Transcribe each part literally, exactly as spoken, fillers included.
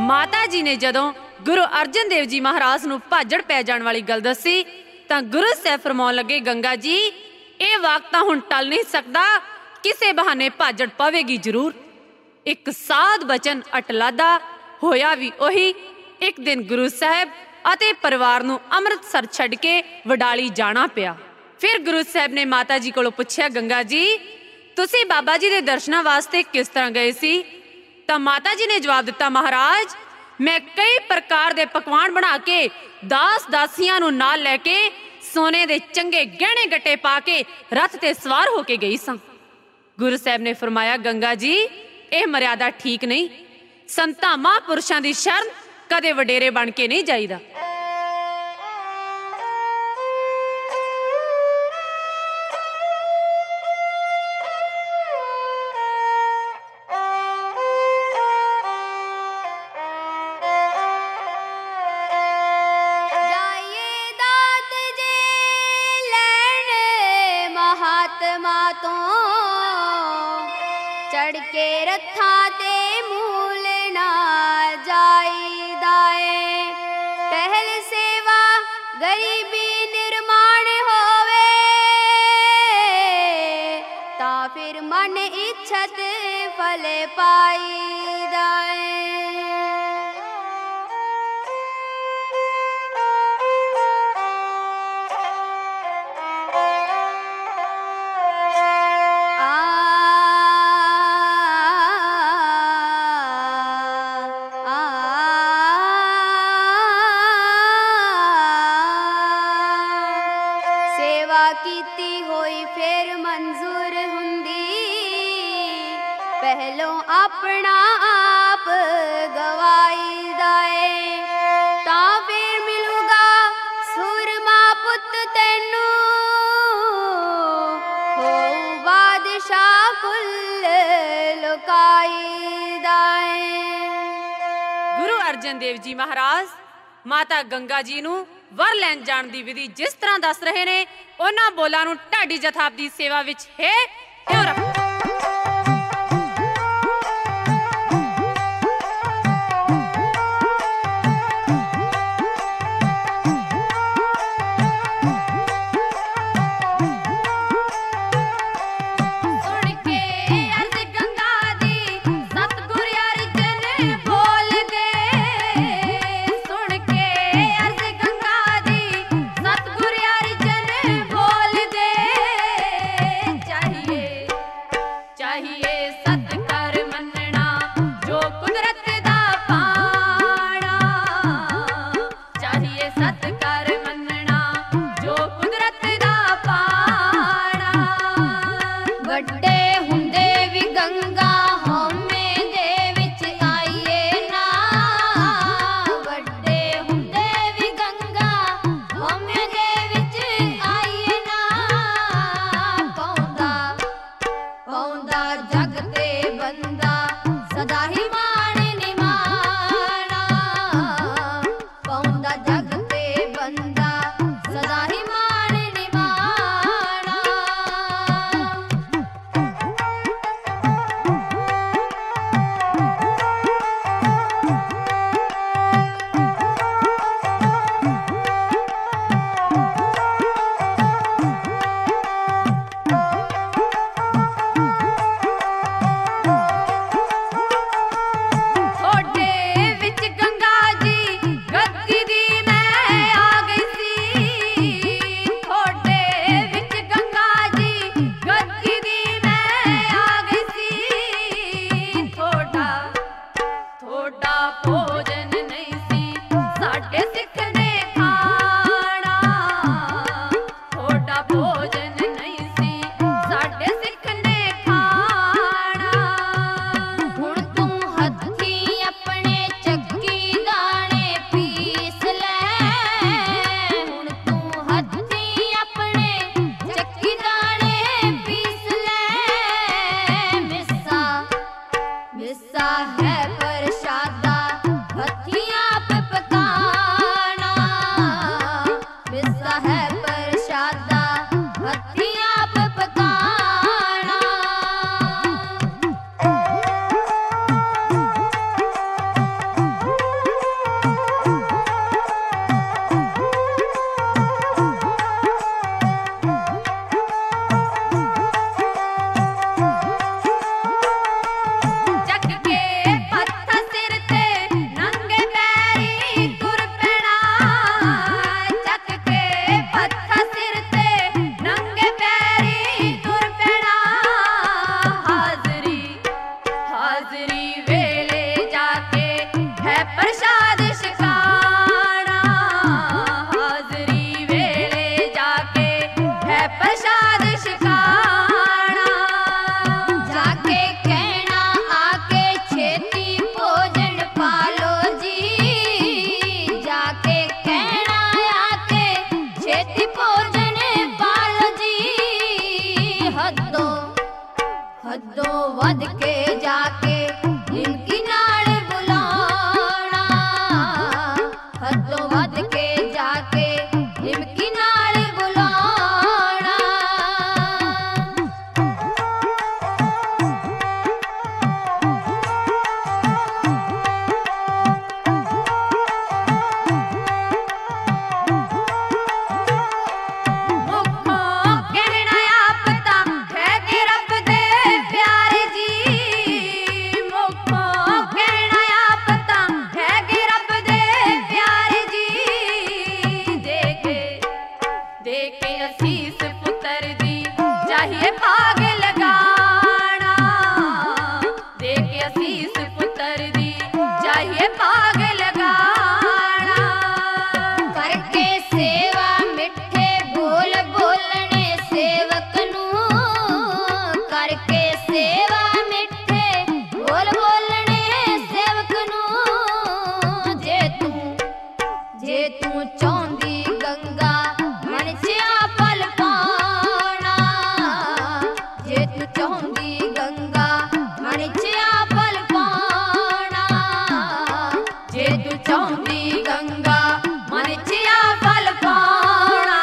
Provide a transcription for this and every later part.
ਮਾਤਾ ਜੀ ਨੇ ਜਦੋਂ ਗੁਰੂ ਅਰਜਨ ਦੇਵ ਜੀ ਮਹਾਰਾਜ ਨੂੰ ਭਾਜੜ ਪੈ ਜਾਣ ਵਾਲੀ ਗੱਲ ਦੱਸੀ ਤਾਂ ਗੁਰੂ ਸਾਹਿਬ ਫਰਮਾਉਣ ਲੱਗੇ, ਗੰਗਾ ਜੀ ਇਹ ਵਕਤ ਤਾਂ ਹੁਣ ਟਲ ਨਹੀਂ ਸਕਦਾ, ਕਿਸੇ ਬਹਾਨੇ ਭਾਜੜ ਪਵੇਗੀ ਜ਼ਰੂਰ। ਇੱਕ ਸਾਧ ਬਚਨ ਅਟਲਾਦਾ ਹੋਇਆ ਵੀ ਉਹੀ। ਇੱਕ ਦਿਨ ਗੁਰੂ ਸਾਹਿਬ ਅਤੇ ਪਰਿਵਾਰ ਨੂੰ ਅੰਮ੍ਰਿਤਸਰ ਛੱਡ ਕੇ ਵਡਾਲੀ ਜਾਣਾ ਪਿਆ। ਫਿਰ ਗੁਰੂ ਸਾਹਿਬ ਨੇ ਮਾਤਾ ਜੀ ਕੋਲੋਂ ਪੁੱਛਿਆ, ਗੰਗਾ ਜੀ ਤੁਸੀਂ ਬਾਬਾ ਜੀ ਦੇ ਦਰਸ਼ਨਾਂ ਵਾਸਤੇ ਕਿਸ ਤਰ੍ਹਾਂ ਗਏ ਸੀ? ਤਾਂ ਮਾਤਾ ਜੀ ਨੇ ਜਵਾਬ ਦਿੱਤਾ, ਮਹਾਰਾਜ ਮੈਂ ਕਈ ਪ੍ਰਕਾਰ ਦੇ ਪਕਵਾਨ ਬਣਾ ਕੇ ਦਾਸ ਦਾਸੀਆਂ ਨੂੰ ਨਾਲ ਲੈ ਕੇ ਸੋਨੇ ਦੇ ਚੰਗੇ ਗਹਿਣੇ ਗੱਟੇ ਪਾ ਕੇ ਰੱਥ ਤੇ ਸਵਾਰ ਹੋ ਕੇ ਗਈ ਸਾਂ। ਗੁਰੂ ਸਾਹਿਬ ਨੇ ਫਰਮਾਇਆ, ਗੰਗਾ ਜੀ ਇਹ ਮਰਿਆਦਾ ਠੀਕ ਨਹੀਂ। ਸੰਤਾਂ ਮਹਾਂਪੁਰਸ਼ਾਂ ਦੀ ਸ਼ਰਨ ਕਦੇ ਵਡੇਰੇ ਬਣ ਕੇ ਨਹੀਂ ਜਾਈਦਾ। चढ़ के रथा ते मूल ना जाईदा है, पहल सेवा गरीबी निर्माण होवे, ता फिर मन इच्छत फल पाईदा है। कीती होई फिर मंजूर हुंदी, पहलों अपना आप गवाईदा है, ता फिर मिलूगा सुरमा पुत तैनू, हो बादशाह कुल लुकाईदा है। गुरु अर्जन देव जी महाराज माता गंगा जी नू वर लैन जाण दी विधि जिस तरह दस रहे ने, उन्हां बोलां नूं ढाडी जथाब दी सेवा विच है इउं रखो। है प्रसादा है भाग लगाना। करके सेवा मिठे बोल बोलने सेवक नू, करके सेवा मिठे बोल बोलने सेवक नू। जे तू जे तू चाहुंदी गंगा मन चिया पल पाना, जे तू चाहुंदी गंगा मन चिया पल पाना, जे तू चाहुंदी गंगा मन चिया पल पाना।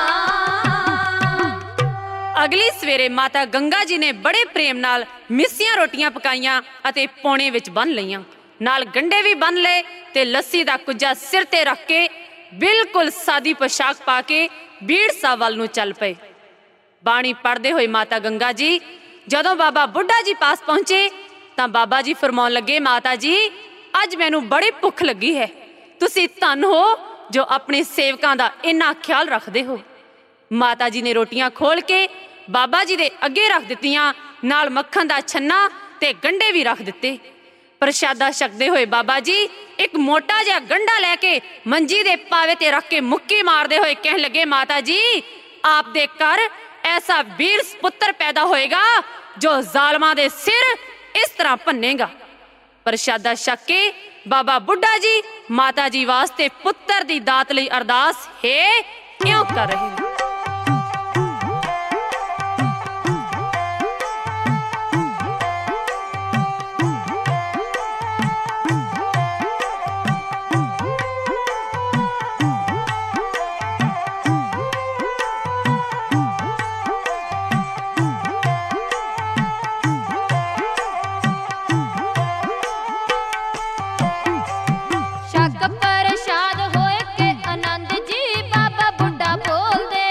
ਅਗਲੀ ਸਵੇਰੇ ਮਾਤਾ ਗੰਗਾ ਜੀ ਨੇ ਬੜੇ ਪ੍ਰੇਮ ਨਾਲ ਮਿੱਸੀਆਂ ਰੋਟੀਆਂ ਪਕਾਈਆਂ ਅਤੇ ਪੌਣੇ ਵਿੱਚ ਬੰਨ ਲਈਆਂ, ਨਾਲ ਗੰਢੇ ਵੀ ਬੰਨ ਲਏ ਤੇ ਲੱਸੀ ਦਾ ਕੁੱਜਾ ਸਿਰ ਤੇ ਰੱਖ ਕੇ ਬਿਲਕੁਲ ਸਾਦੀ ਪੋਸ਼ਾਕ ਪਾ ਕੇ ਬੀੜ ਸਾਹਿਬ ਵੱਲ ਨੂੰ ਚੱਲ ਪਏ। ਬਾਣੀ ਪੜ੍ਹਦੇ ਹੋਏ ਮਾਤਾ ਗੰਗਾ ਜੀ ਜਦੋਂ ਬਾਬਾ ਬੁੱਢਾ ਜੀ ਪਾਸ ਪਹੁੰਚੇ ਤਾਂ ਬਾਬਾ ਜੀ ਫਰਮਾਉਣ ਲੱਗੇ, ਮਾਤਾ ਜੀ ਅੱਜ ਮੈਨੂੰ ਬੜੀ ਭੁੱਖ ਲੱਗੀ ਹੈ, ਤੁਸੀਂ ਧੰਨ ਹੋ ਜੋ ਆਪਣੇ ਸੇਵਕਾਂ ਦਾ ਇੰਨਾ ਖਿਆਲ ਰੱਖਦੇ ਹੋ। ਮਾਤਾ ਜੀ ਨੇ ਰੋਟੀਆਂ ਖੋਲ ਕੇ ਬਾਬਾ ਜੀ ਦੇ ਅੱਗੇ ਰੱਖ ਦਿੱਤੀਆਂ, ਨਾਲ ਮੱਖਣ ਦਾ ਛੰਨਾ ਤੇ ਗੰਢੇ ਵੀ ਰੱਖ ਦਿੱਤੇ। ਪ੍ਰਸ਼ਾਦਾ ਛਕਦੇ ਹੋਏ ਬਾਬਾ ਜੀ ਇੱਕ ਮੋਟਾ ਜਿਹਾ ਗੰਢਾ ਲੈ ਕੇ ਮੰਜੀ ਦੇ ਪਾਵੇ ਤੇ ਰੱਖ ਕੇ ਮੁੱਕੀ ਮਾਰਦੇ ਹੋਏ ਕਹਿਣ ਲੱਗੇ, ਮਾਤਾ ਜੀ ਆਪ ਦੇ ਘਰ ਐਸਾ ਵੀਰ ਪੁੱਤਰ ਪੈਦਾ ਹੋਏਗਾ ਜੋ ਜ਼ਾਲਮਾਂ ਦੇ ਸਿਰ ਇਸ ਤਰ੍ਹਾਂ ਭੰਨੇਗਾ। ਪ੍ਰਸ਼ਾਦਾ ਛਕ ਕੇ ਬਾਬਾ ਬੁੱਢਾ ਜੀ ਮਾਤਾ ਜੀ ਵਾਸਤੇ ਪੁੱਤਰ ਦੀ ਦਾਤ ਲਈ ਅਰਦਾਸ ਹੈ ਇਉਂ ਕਰ ਰਹੇ ਨੇ। ਛਕ ਪ੍ਰਸ਼ਾਦ ਹੋਏ ਕੇ ਆਨੰਦ ਜੀ ਬਾਬਾ ਬੁੱਢਾ ਬੋਲਦੇ,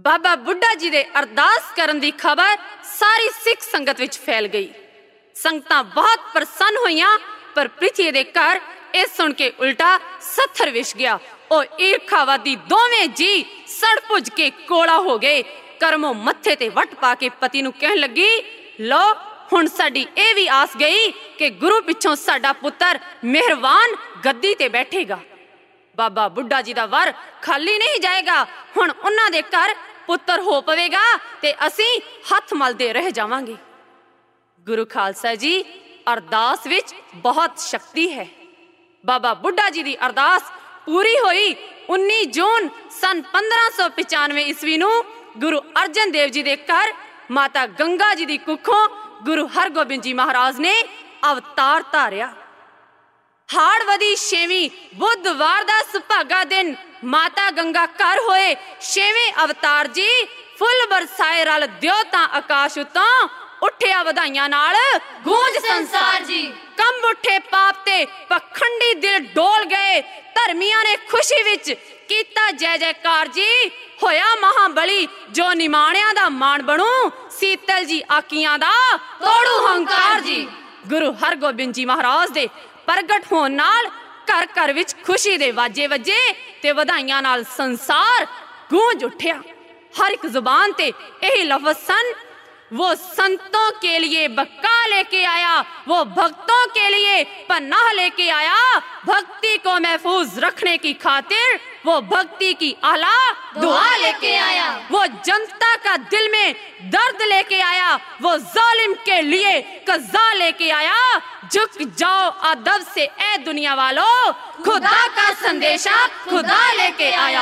ਬਾਬਾ ਬੁੱਢਾ ਜੀ ਦੇ ਅਰਦਾਸ ਕਰਨ ਦੀ ਖਬਰ ਸਾਰੀ ਸਿੱਖ ਸੰਗਤ ਵਿੱਚ ਫੈਲ ਗਈ। ਸੰਗਤਾਂ ਬਹੁਤ ਪ੍ਰਸੰਨ ਹੋਈਆਂ, ਪਰ ਪ੍ਰਿਥੀ ਦੇ ਘਰ ਇਹ ਸੁਣ ਕੇ ਉਲਟਾ ਸੱਥਰ ਵਿਛ ਗਿਆ। ਉਹ ਈਰਖਾਵਾਦੀ ਦੋਵੇਂ ਜੀ ਸੜ ਭੁੱਜ ਕੇ ਕੋਲਾ ਹੋ ਗਏ। ਕਰਮੋਂ ਮੱਥੇ ਤੇ ਵੱਟ ਪਾ ਕੇ ਪਤੀ ਨੂੰ ਕਹਿਣ ਲੱਗੀ, ਲੋ ਹੁਣ ਸਾਡੀ ਇਹ ਵੀ ਆਸ ਗਈ ਕਿ ਗੁਰੂ ਪਿੱਛੋਂ ਸਾਡਾ ਪੁੱਤਰ ਮਿਹਰਵਾਨ ਗੱਦੀ ਤੇ ਬੈਠੇਗਾ। ਬਾਬਾ ਬੁੱਢਾ ਜੀ ਦਾ ਵਰ ਖਾਲੀ ਨਹੀਂ ਜਾਏਗਾ। ਹੁਣ ਉਹਨਾਂ ਦੇ ਘਰ ਪੁੱਤਰ ਹੋ ਪਵੇਗਾ ਤੇ ਅਸੀਂ ਹੱਥ ਮਲਦੇ ਰਹਿ ਜਾਵਾਂਗੇ। ਗੁਰੂ ਖਾਲਸਾ ਜੀ, ਅਰਦਾਸ ਵਿੱਚ ਬਹੁਤ ਸ਼ਕਤੀ ਹੈ। ਬਾਬਾ ਬੁੱਢਾ ਜੀ ਦੀ ਅਰਦਾਸ ਪੂਰੀ ਹੋਈ। ਉੱਨੀ ਜੂਨ ਸਨ ਪੰਦਰਾਂ ਸੌ ਪਚਾਨਵੇਂ ਈਸਵੀ ਨੂੰ ਗੁਰੂ ਅਰਜਨ ਦੇਵ ਜੀ ਦੇ ਘਰ ਮਾਤਾ ਗੰਗਾ ਜੀ ਦੀ ਕੁੱਖੋਂ ਗੁਰੂ ਹਰਗੋਬਿੰਦ ਜੀ ਮਹਾਰਾਜ ਨੇ ਅਵਤਾਰ ਧਾਰਿਆ। ਹਾੜਵਦੀ ਛੇਵੀਂ ਬੁੱਧਵਾਰ ਦਾ ਸੁਭਾਗਾ ਦਿਨ ਮਾਤਾ ਗੰਗਾ ਘਰ ਹੋਏ ਛੇਵੇਂ ਅਵਤਾਰ ਜੀ ਫੁੱਲ ਬਰਸਾਏ ਰਲ ਦਿਓ ਤਾਂ ਆਕਾਸ਼ ਉਤੋਂ ਉੱਠਿਆ ਵਧਾਈਆਂ ਨਾਲ ਗੂੰਜ ਸੰਸਾਰ ਜੀ। ਕੰਬ ਉੱਠੇ ਪਾਪ ਤੇ ਪਖੰਡੀ ਦਿਲ ਡੋਲ ਗਏ। ਧਰਮੀਆਂ ਨੇ ਖੁਸ਼ੀ ਵਿੱਚ ਕੀਤਾ ਜੈ ਜੈਕਾਰ ਜੀ। ਹੋਇਆ ਮਹਾਬਲੀ ਜੋ ਨਿਮਾਣਿਆਂ ਦਾ ਮਾਣ ਬਣੂ। ਸੀਤਲ ਜੀ ਆਕੀਆਂ ਦਾ ਤੋੜੂ ਹੰਕਾਰ ਜੀ। ਗੁਰੂ ਹਰਗੋਬਿੰਦ ਜੀ ਮਹਾਰਾਜ ਦੇ ਪ੍ਰਗਟ ਹੋਣ ਨਾਲ ਘਰ ਘਰ ਵਿੱਚ ਖੁਸ਼ੀ ਦੇ ਵਾਜੇ ਵੱਜੇ ਤੇ ਵਧਾਈਆਂ ਨਾਲ ਸੰਸਾਰ ਗੂੰਜ ਉੱਠਿਆ। हर एक जुबान ते यही लफ्ज सन, वो संतों के लिए बक्का लेके आया, वो भक्तों के लिए पनाह लेके आया। भक्ति को महफूज रखने की खातिर वो भक्ति की आला दुआ लेके आया। वो जनता का दिल में दर्द लेके आया, वो जालिम के लिए कज़ा लेके आया। झुक जाओ अदब से ए दुनिया वालों, खुदा का संदेशा खुदा लेके आया।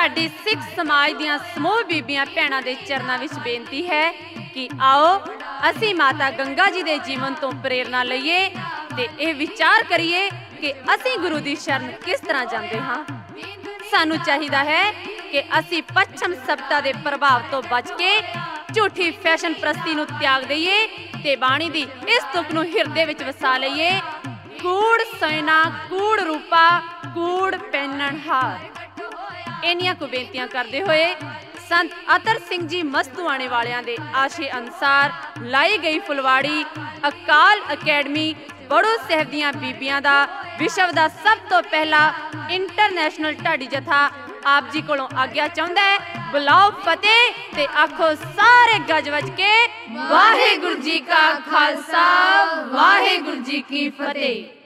ਸਾਡੀ ਸਿੱਖ ਸਮਾਜ ਦੀਆਂ ਸਮੂਹ ਬੀਬੀਆਂ ਭੈਣਾਂ ਦੇ ਚਰਨਾਂ ਵਿੱਚ ਬੇਨਤੀ ਹੈ ਕਿ ਆਓ ਅਸੀਂ ਮਾਤਾ ਗੰਗਾ ਜੀ ਦੇ ਜੀਵਨ ਤੋਂ ਪ੍ਰੇਰਨਾ ਲਈਏ ਤੇ ਇਹ ਵਿਚਾਰ ਕਰੀਏ ਕਿ ਅਸੀਂ ਗੁਰੂ ਦੀ ਸ਼ਰਨ ਕਿਸ ਤਰ੍ਹਾਂ ਜਾਂਦੇ ਹਾਂ। ਸਾਨੂੰ ਚਾਹੀਦਾ ਹੈ ਕਿ ਅਸੀਂ ਪੱਛਮ ਸਭਿਅਤਾ ਦੇ ਪ੍ਰਭਾਵ ਤੋਂ ਬਚ ਕੇ ਝੂਠੀ ਫੈਸ਼ਨ ਪ੍ਰਸਤੀ ਨੂੰ ਤਿਆਗ ਦਈਏ ਤੇ ਬਾਣੀ ਦੀ ਇਸ ਤੁਕ ਨੂੰ ਹਿਰਦੇ ਵਿੱਚ ਵਸਾ ਲਈਏ। ਕੂੜ ਸੈਨਾ ਕੂੜ ਰੂਪਾ ਕੂੜ ਪਹਿਨਣ ਹਾਰ। ਇੰਨੀਆਂ ਕੁ ਬੇਨਤੀਆਂ ਕਰਦੇ ਹੋਏ ਸੰਤ ਅਤਰ ਸਿੰਘ ਜੀ ਮਸਤੂਆਣੇ ਵਾਲਿਆਂ ਦੇ ਆਸ਼ੇ ਅਨੁਸਾਰ ਲਾਈ ਗਈ ਫੁਲਵਾੜੀ ਅਕਾਲ ਅਕੈਡਮੀ ਬੜੋ ਸਾਹਿਬ ਦੀਆਂ ਬੀਬੀਆਂ ਦਾ ਵਿਸ਼ਵ ਦਾ ਸਭ ਤੋਂ ਪਹਿਲਾ ਇੰਟਰਨੈਸ਼ਨਲ ਢਾਡੀ ਜਥਾ ਆਪ ਜੀ ਕੋਲੋਂ ਆਗਿਆ ਚਾਹੁੰਦਾ ਹੈ। ਬੁਲਾਓ ਫਤਿਹ ਤੇ ਆਖੋ ਸਾਰੇ ਗੱਜ ਵੱਜ ਕੇ ਵਾਹਿਗੁਰੂ ਜੀ ਕਾ ਖਾਲਸਾ ਵਾਹਿਗੁਰੂ ਜੀ ਕੀ ਫਤਿਹ।